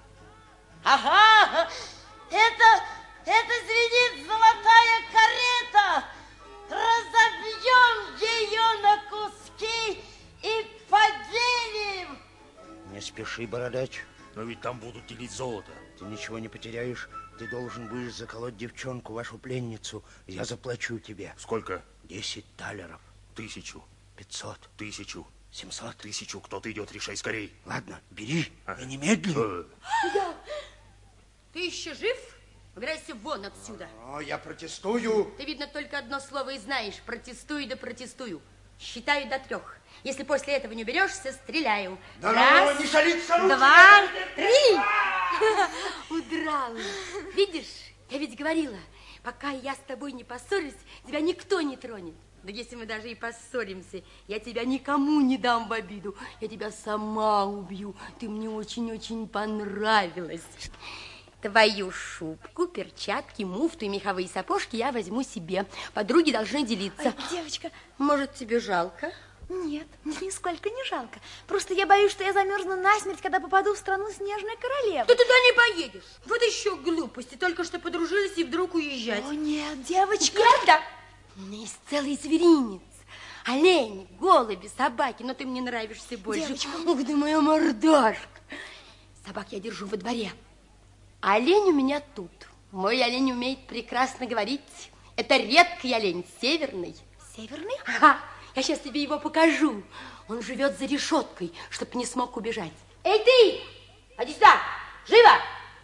ага, это, это звенит золотая карета. Разобьем ее на куски и поделим. Не спеши, бородач. Но ведь там будут делить золото. Ты ничего не потеряешь. Ты должен будешь заколоть девчонку, вашу пленницу. Я заплачу тебе. Сколько? Десять талеров. Тысячу. Пятьсот. Тысячу. Семьсот. Тысячу. Кто-то идет, решай скорей. Ладно, бери. А. И немедленно. Да. Ты еще жив? Убирайся вон отсюда. О, я протестую. Ты, видно, только одно слово и знаешь. Протестую да протестую. Считаю до трех. Если после этого не уберешься, стреляю. Да Раз, ну, не шалиться, руки! Два, три. Удрала. Видишь, я ведь говорила, пока я с тобой не поссорюсь, тебя никто не тронет. Но если мы даже и поссоримся, я тебя никому не дам в обиду. Я тебя сама убью. Ты мне очень-очень понравилась. Твою шубку, перчатки, муфту и меховые сапожки я возьму себе. Подруги должны делиться. Ой, девочка. Может, тебе жалко? Нет, нисколько не жалко. Просто я боюсь, что я замерзну насмерть, когда попаду в страну Снежной Королевы. Ты туда не поедешь. Вот еще глупости. Только что подружились и вдруг уезжать. О, нет, девочка. Gerda! У меня есть целый зверинец. Олени, голуби, собаки. Но ты мне нравишься больше. Девочка. Ух ты, моя мордашка. Собак я держу во дворе. А олень у меня тут. Мой олень умеет прекрасно говорить. Это редкий олень, северный. Северный? Ага, я сейчас тебе его покажу. Он живет за решеткой, чтобы не смог убежать. Эй, ты! Иди сюда! Живо!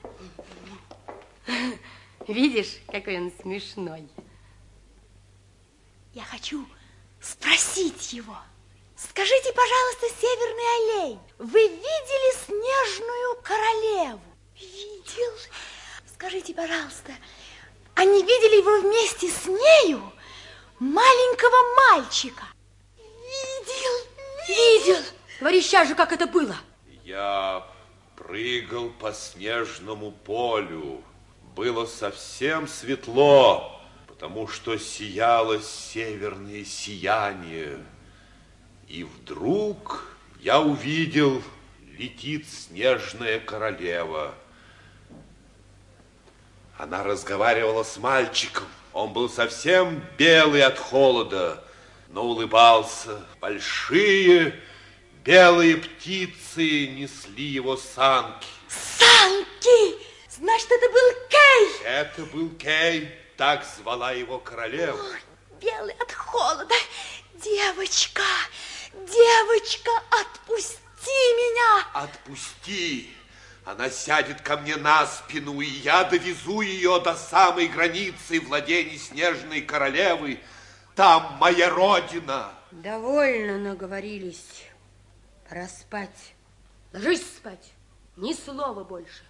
Видишь, какой он смешной. Я хочу спросить его. Скажите, пожалуйста, северный олень, вы видели Снежную Королеву? Видел. Скажите, пожалуйста, а не видели вы вместе с нею маленького мальчика? Видел, видел. Говори сейчас же, как это было. Я прыгал по снежному полю. Было совсем светло, потому что сияло северное сияние. И вдруг я увидел, летит Снежная Королева. Она разговаривала с мальчиком. Он был совсем белый от холода, но улыбался. Большие белые птицы несли его санки. Санки! Значит, это был Кей! Это был Кей, так звала его королева. Ой, белый от холода. Девочка, девочка, отпусти меня! Отпусти! Она сядет ко мне на спину, и я довезу ее до самой границы владений Снежной Королевы. Там моя родина. Довольно наговорились. Пора спать. Ложись спать. Ни слова больше.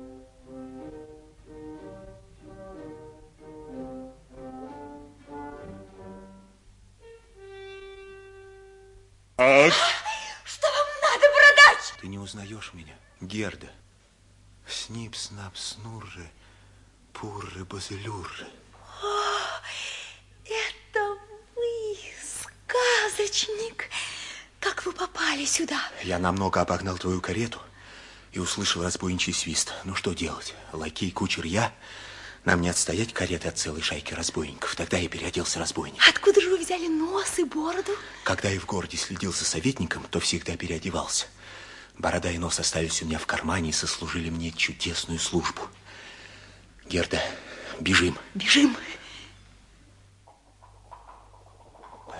Ах! Что вам надо, бородач? Ты не узнаешь меня, Герда. Снип, снап, снурры, пурры, базилюрры. О, это вы, сказочник. Как вы попали сюда? Я намного обогнал твою карету и услышал разбойничий свист. Ну, что делать? Лакей, кучер, я. Нам не отстоять кареты от целой шайки разбойников. Тогда я переоделся разбойником. Откуда же вы взяли нос и бороду? Когда я в городе следил за советником, то всегда переодевался. Борода и нос остались у меня в кармане и сослужили мне чудесную службу. Герда, бежим. Бежим.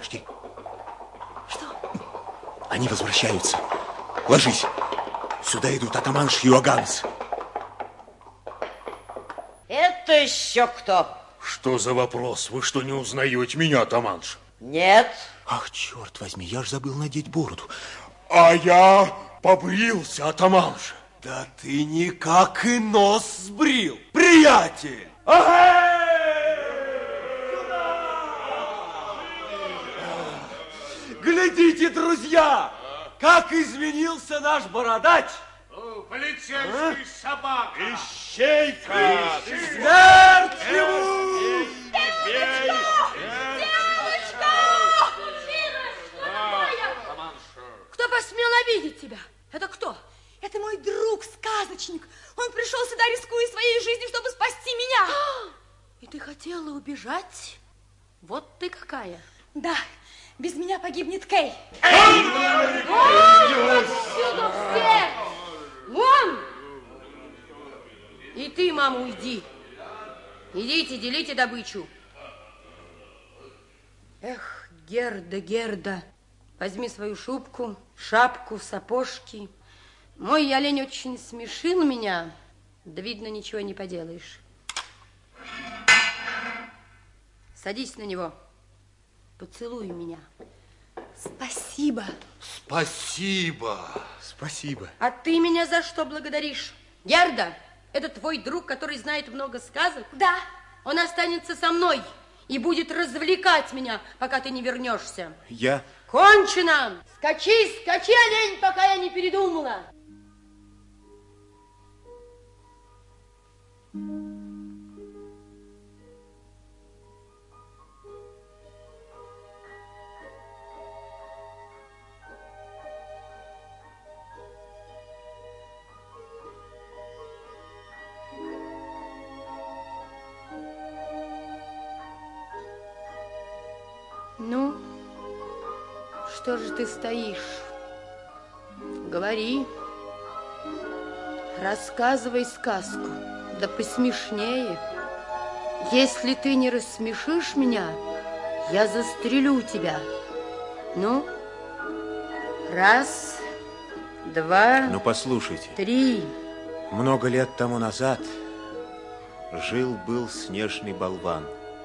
Подожди. Что? Они возвращаются. Ложись. Сюда идут атаманш и Иоганнес. Это еще кто? Что за вопрос? Вы что, не узнаете меня, атаманш? Нет. Ах, черт возьми, я ж забыл надеть бороду. А я побрился, атаманш. Да ты никак и нос сбрил, приятель! Глядите, друзья, как изменился наш бородач! Полицейский собака! Ищейка! Смерть ему! Кто посмел обидеть тебя? Это кто? Это мой друг, сказочник. Он пришел сюда, рискуя своей жизнью, чтобы спасти меня. И ты хотела убежать? Вот ты какая. Да, без меня погибнет Кей. Отсюда все! Вон! И ты, мама, уйди. Идите, делите добычу. Эх, Герда, Герда, возьми свою шубку, шапку, сапожки. Мой олень очень смешил меня, да, видно, ничего не поделаешь. Садись на него, поцелуй меня. Спасибо. Спасибо. Спасибо. А ты меня за что благодаришь? Герда, это твой друг, который знает много сказок? Да. Он останется со мной и будет развлекать меня, пока ты не вернешься. Я... Кончено! Скачи, скачи, олень, пока я не передумала. Ну, что же ты стоишь? Говори, рассказывай сказку, да посмешнее. Если ты не рассмешишь меня, я застрелю тебя. Ну, раз, два, Ну, послушайте. три. Много лет тому назад жил-был снежный болван.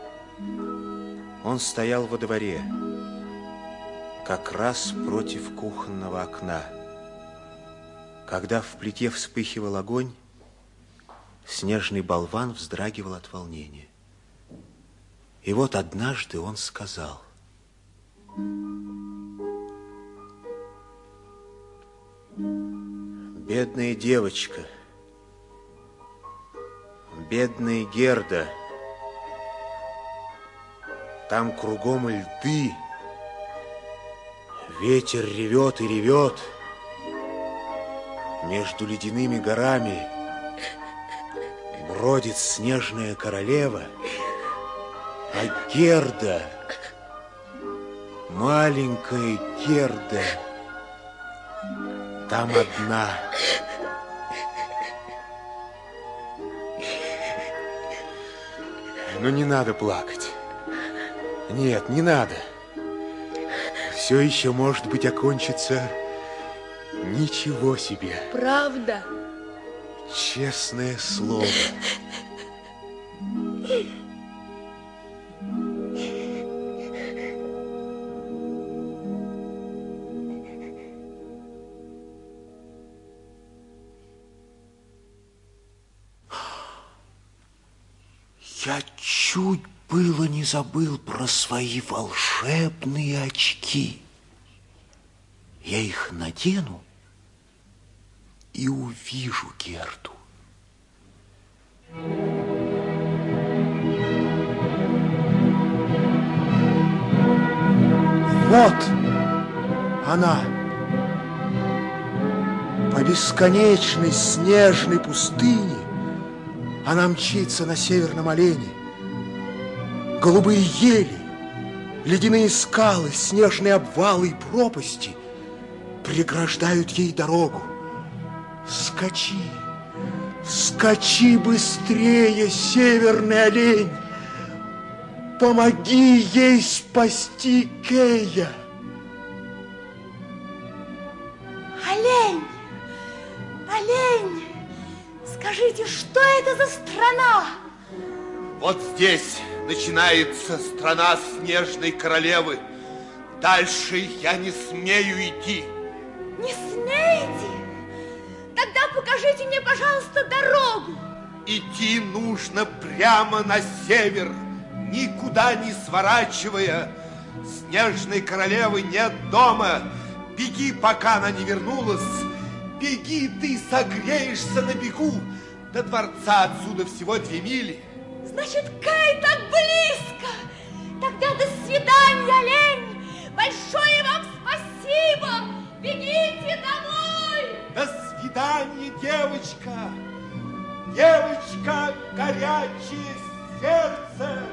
Он стоял во дворе, как раз против кухонного окна. Когда в плите вспыхивал огонь, снежный болван вздрагивал от волнения. И вот однажды он сказал: бедная девочка, бедная Герда, там кругом льды, ветер ревет и ревет, между ледяными горами бродит снежная королева, а Герда, маленькая Герда, там одна. Но не надо плакать. Нет, не надо. Все еще, может быть, окончится ничего себе. Правда? Честное слово. Я чуть было не забыл про свои волшебные очки. Я их надену и увижу Герду. Вот она, по бесконечной снежной пустыне. Она мчится на северном олене. Голубые ели, ледяные скалы, снежные обвалы и пропасти преграждают ей дорогу. Скачи, скачи быстрее, северный олень. помоги ей спасти Кея. Олень! Олень! Скажите, что это за страна? Вот здесь начинается страна снежной королевы. Дальше я не смею идти. Не смеете? Тогда покажите мне, пожалуйста, дорогу. Идти нужно прямо на север, никуда не сворачивая. Снежной королевы нет дома. Беги, пока она не вернулась. Беги, ты согреешься на бегу. До дворца отсюда всего две мили. Значит, Кей так близко. Тогда до свидания, олень. Большое вам спасибо. Бегите домой. До свидания, девочка. Девочка, горячее сердце.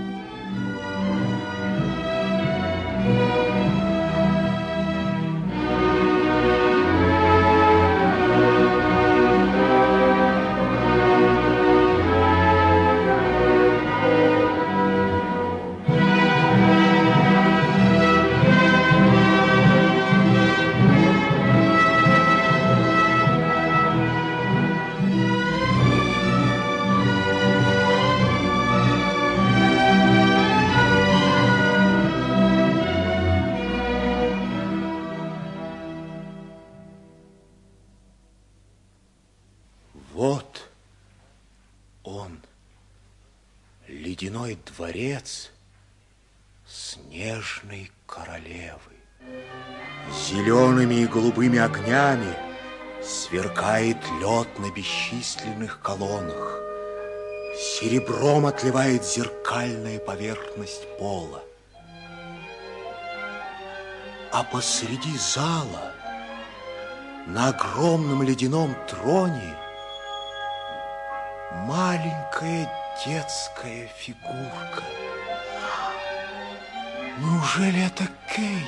Вот он, ледяной дворец снежной королевы. Зелеными и голубыми огнями сверкает лед на бесчисленных колоннах. Серебром отливает зеркальная поверхность пола. А посреди зала, на огромном ледяном троне, маленькая детская фигурка. Неужели это Кей?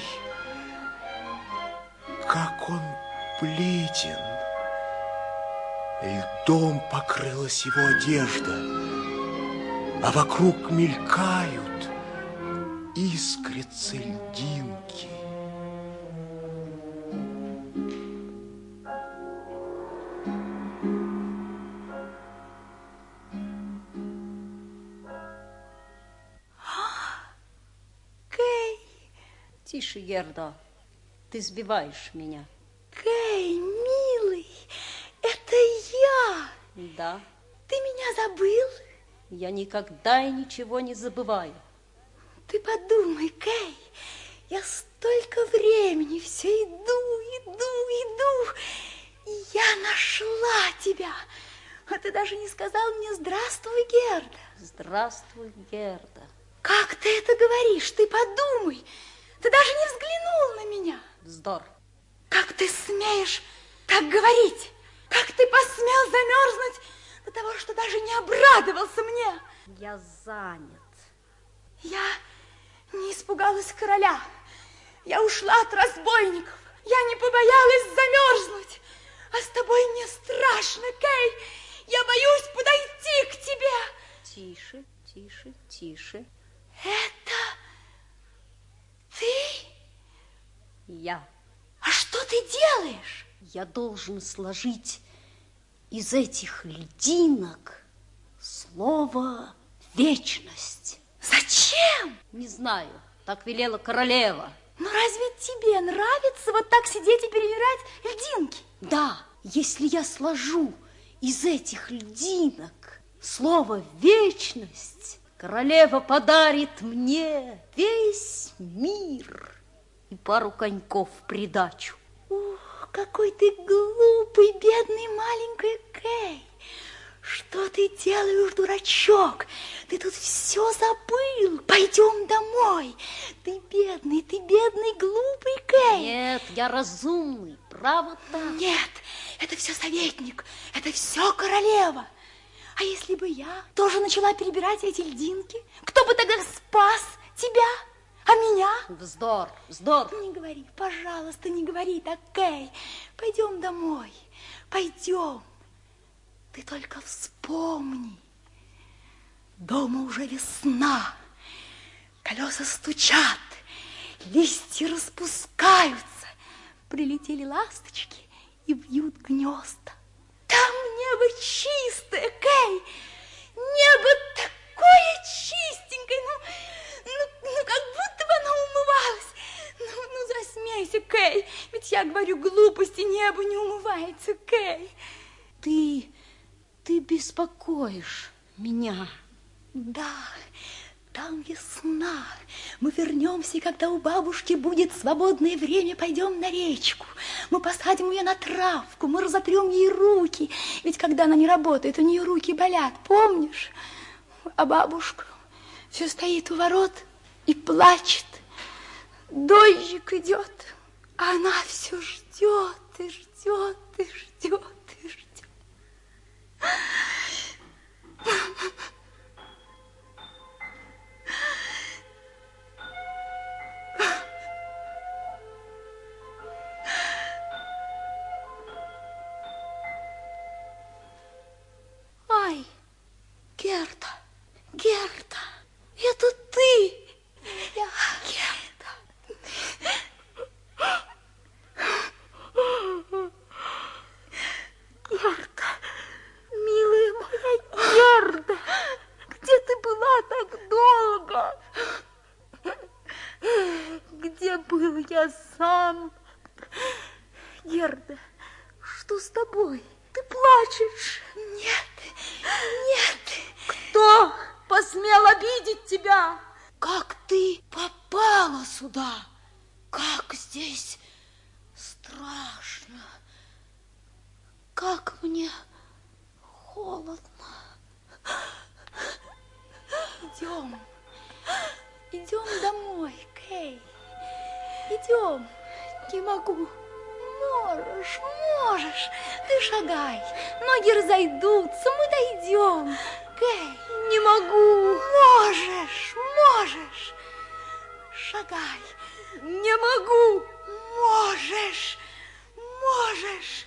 Как он бледен. Льдом покрылась его одежда, а вокруг мелькают, искрятся льдинки. Тише, Герда, ты сбиваешь меня. Кей, милый, это я. Да. Ты меня забыл? Я никогда и ничего не забываю. Ты подумай, Кей, я столько времени все иду, иду, иду, и я нашла тебя. А ты даже не сказал мне «Здравствуй, Герда». Здравствуй, Герда. Как ты это говоришь? Ты подумай. Ты даже не взглянул на меня. Вздор. Как ты смеешь так говорить? Как ты посмел замерзнуть до того, что даже не обрадовался мне? Я занят. Я не испугалась короля. Я ушла от разбойников. Я не побоялась замерзнуть. А с тобой мне страшно, Кей. Я боюсь подойти к тебе. Тише, тише, тише. Это ты? Я. А что ты делаешь? Я должен сложить из этих льдинок слово «вечность». Зачем? Не знаю, так велела королева. Но разве тебе нравится вот так сидеть и перебирать льдинки? Да, если я сложу из этих льдинок слово «вечность», королева подарит мне весь мир и пару коньков в придачу. Ух, какой ты глупый, бедный маленький Кей. Что ты делаешь, дурачок? Ты тут все забыл. Пойдем домой. Ты бедный, ты бедный, глупый Кей. Нет, я разумный, право так. Нет, это все советник, это все королева. А если бы я тоже начала перебирать эти льдинки, кто бы тогда спас тебя, а меня? Вздор, вздор. Не говори, пожалуйста, не говори так, Кей. Пойдем домой, пойдем. Ты только вспомни, дома уже весна, колеса стучат, листья распускаются, прилетели ласточки и вьют гнезда. Там небо чистое, Кей, небо такое чистенькое, ну, ну, ну как будто бы оно умывалось. Ну, ну, засмейся, Кей, ведь я говорю глупости, небо не умывается, Кей. Ты, ты беспокоишь меня. Да, там весна. Мы вернемся, и когда у бабушки будет свободное время, пойдем на речку. Мы посадим ее на травку, мы разотрем ей руки. Ведь когда она не работает, у нее руки болят, помнишь? А бабушка все стоит у ворот и плачет. Дождик идет, а она все ждет и ждет и ждет и ждет. Ай, Герда, Герда, это ты? Я, Герда. Герда, милая моя Герда, где ты была так долго? Где был я сам? Герда, что с тобой? Ты плачешь? Нет, нет. Кто посмел обидеть тебя? Как ты попала сюда? Как здесь страшно. Как мне холодно. Идем. Идем домой, Кей. Идем. Не могу. Можешь, можешь. Ты шагай. Ноги разойдутся, мы дойдем. Кей. Не могу. Можешь, можешь. Шагай. Не могу. Можешь, можешь.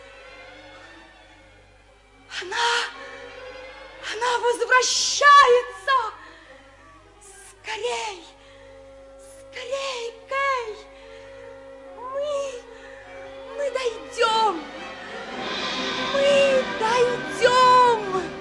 Она, она возвращается. Скорей, скорей, Кей. Мы, мы дойдем. Мы дойдем.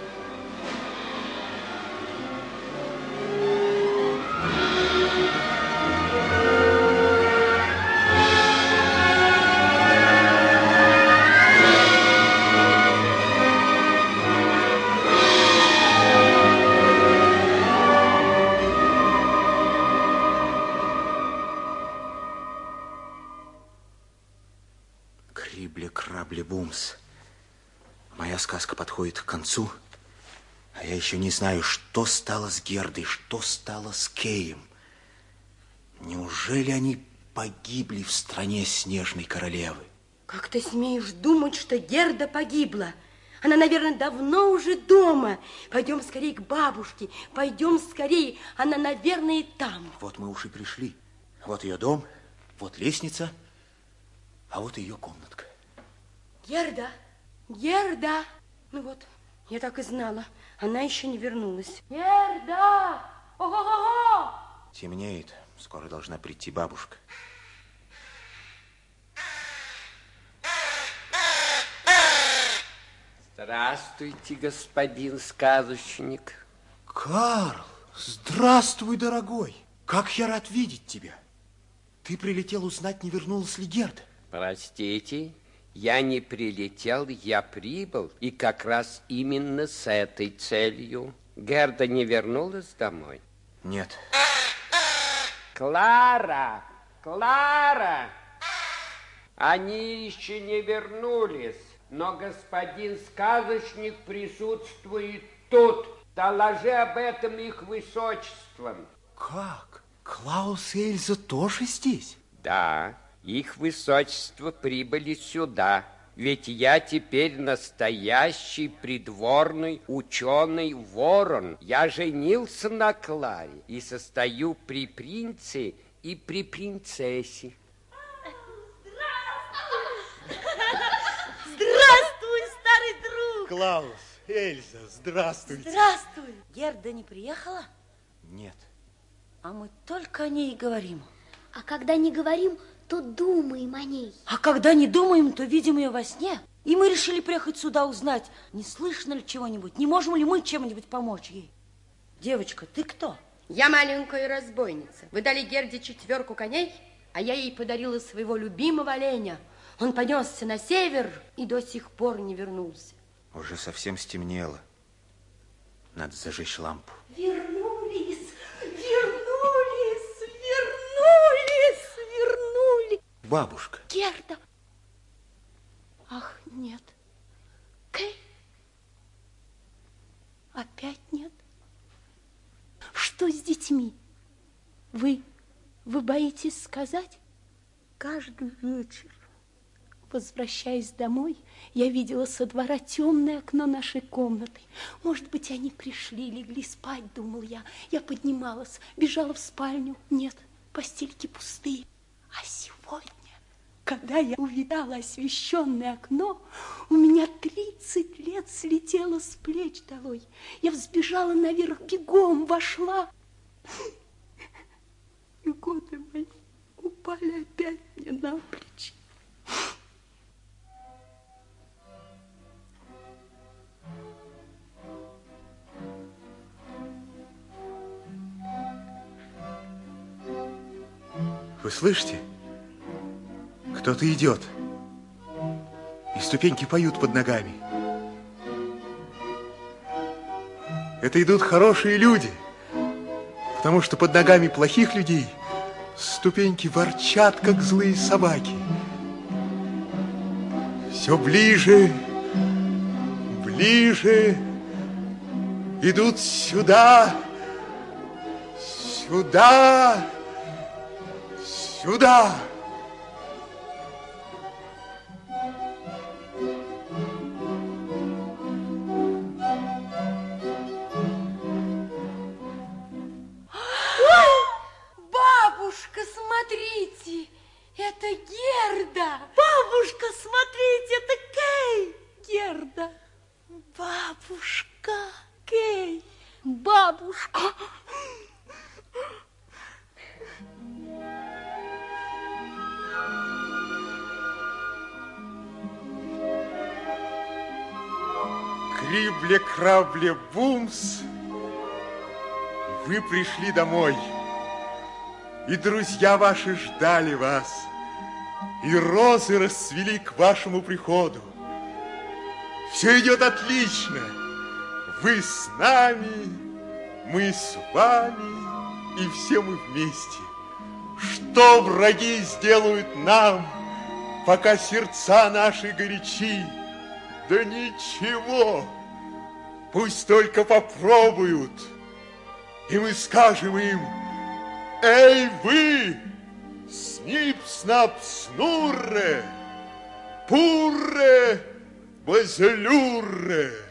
Крибли-крабли-бумс. Моя сказка подходит к концу, а я еще не знаю, что стало с Гердой, что стало с Кеем. Неужели они погибли в стране снежной королевы? Как ты смеешь думать, что Герда погибла? Она, наверное, давно уже дома. Пойдем скорее к бабушке, пойдем скорее. Она, наверное, там. Вот мы уж и пришли. Вот ее дом, вот лестница, а вот ее комнатка. Герда, Герда. Ну вот, я так и знала. Она еще не вернулась. Герда! Ого-го-го! Темнеет. Скоро должна прийти бабушка. Здравствуйте, господин сказочник. Карл, здравствуй, дорогой. Как я рад видеть тебя. Ты прилетел узнать, не вернулась ли Герда. Простите, я не прилетел, я прибыл, и как раз именно с этой целью. Герда не вернулась домой? Нет. Клара! Клара! Они еще не вернулись, но господин сказочник присутствует тут. Доложи об этом их высочествам. Как? Клаус и Эльза тоже здесь? Да, их высочество прибыли сюда. Ведь я теперь настоящий придворный ученый ворон. Я женился на Кларе и состою при принце и при принцессе. Здравствуй, старый друг! Клаус, Эльза, здравствуйте. Здравствуй. Герда не приехала? Нет. А мы только о ней и говорим. А когда не говорим, то думаем о ней. А когда не думаем, то видим ее во сне. И мы решили приехать сюда узнать, не слышно ли чего-нибудь, не можем ли мы чем-нибудь помочь ей. Девочка, ты кто? Я маленькая разбойница. Вы дали Герде четверку коней, а я ей подарила своего любимого оленя. Он понесся на север и до сих пор не вернулся. Уже совсем стемнело. Надо зажечь лампу. Вернулись, вернулись, вернулись, вернулись. Бабушка. Герда. Ах, нет. Кей. Опять нет. Что с детьми? Вы, вы боитесь сказать? Каждый вечер, возвращаясь домой, я видела со двора темное окно нашей комнаты. Может быть, они пришли, легли спать, думал я. Я поднималась, бежала в спальню. Нет, постельки пустые. А сегодня, когда я увидала освещенное окно, у меня тридцать лет слетело с плеч долой. Я взбежала наверх, бегом вошла. И годы мои упали опять мне на плечи. Вы слышите? Кто-то идет. И ступеньки поют под ногами. Это идут хорошие люди. Потому что под ногами плохих людей ступеньки ворчат, как злые собаки. Все ближе, ближе. Идут сюда, сюда, сюда. Бабушка, смотрите, это Герда. Бабушка, смотрите, это Кей. Герда. Бабушка. Кей. Бабушка. Крибле-крабле-бумс, вы пришли домой, и друзья ваши ждали вас, и розы расцвели к вашему приходу. Все идет отлично. Вы с нами, мы с вами, и все мы вместе. Что враги сделают нам, пока сердца наши горячи? Да ничего. Пусть только попробуют, и мы скажем им: эй, вы, снип-снап-снурре, пурре, базелюрре.